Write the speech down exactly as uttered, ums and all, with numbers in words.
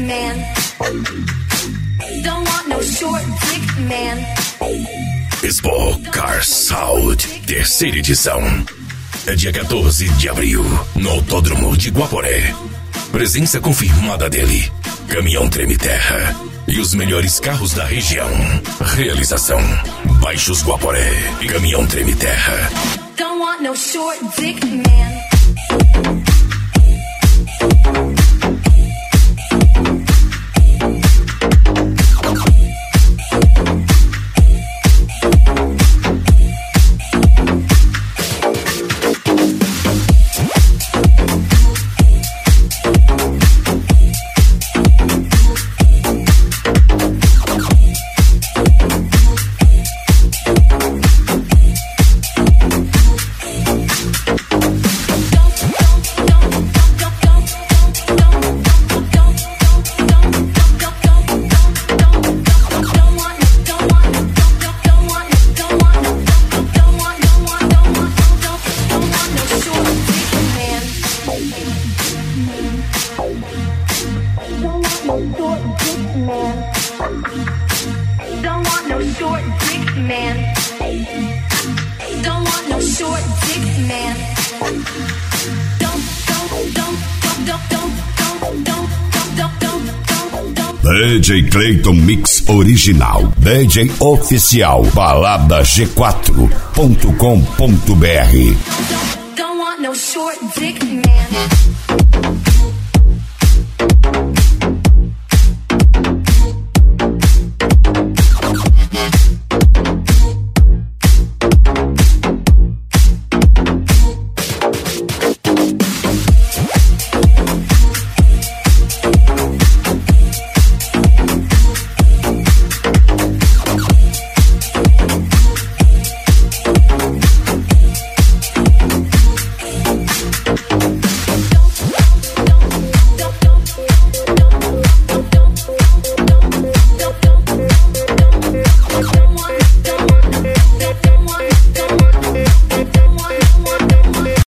man. Don't want no short dick man. Expo Car Sound, terceira edição. É dia quatorze de abril, no Autódromo de Guaporé. Presença confirmada dele, Caminhão Treme Terra e os melhores carros da região. Realização, Baixos Guaporé e Caminhão Treme Terra. Don't want no short dick man. D J Clayton Mix Original, D J Oficial, balada g quatro ponto com ponto b r. Don't want no short dick man.